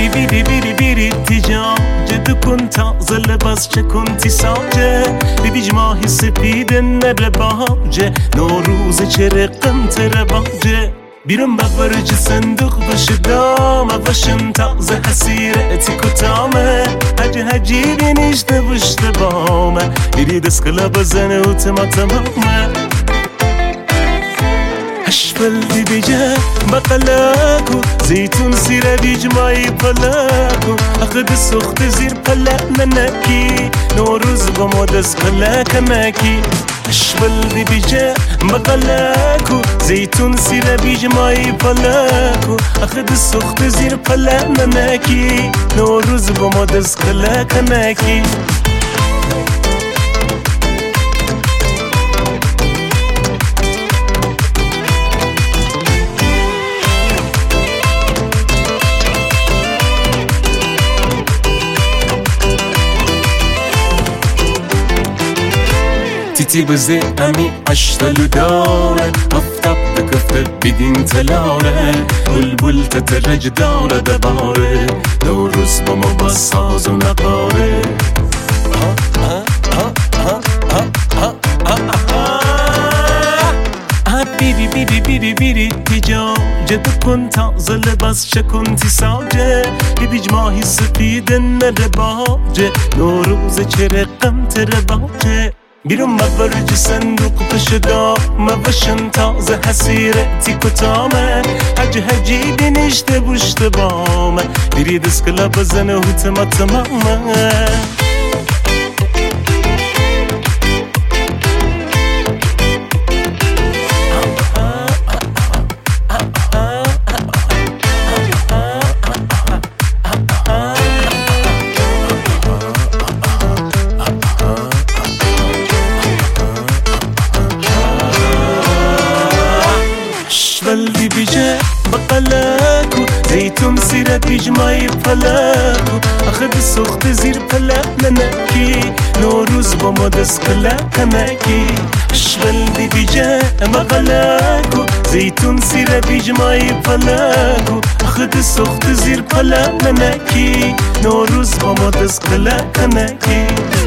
بیری تیجاجه دکن تازه لباس چه کنتی ساجه بیج ماهی سپید نره باجه نوروز چه رقم تره باجه بیرون ببرج صندوق باشه دامه باشم تازه حسیرتی کتامه هجی بینیشته بشته بامه بیری دسکلا بزنه و تمامه هشبل بیجه بقلاکو زیتون زیر بیجمای پلاکو اخد سخت زیر پلا منکی نوروز با ما دست پلاکنکی هشبل بیجه بقلاکو زیتون زیر بیجمای پلاکو اخد سخت زیر پلا منکی نوروز با ما دست پلاکنکی تیتی بزه امی اشتلو داره افتاب بکفته بیدین تلاره بلبل تترج داره دباره نوروز با ما با ساز و نقاره بیری تیجاجه دکن تازه لباس چه کنتی ساجه بیج ماهی سپید نره باجه نوروز چه رقم تره باجه بیرون مبرج صندوق پشه دامه باشن تازه حسیرتی کتامه هجی بینیشته بشته بامه بیری دسکلا بزنه و تمامه بلدی بیجه بقلاکو زیتون زیر بیجمای پلاکو اخد سخت زیر پلا منکی نوروز با ما دست کلاکنکی بلدی بیجه بقلاکو زیتون زیر بیجمای پلاکو اخد سخت زیر پلا منکی نوروز با ما دست کلاکنکی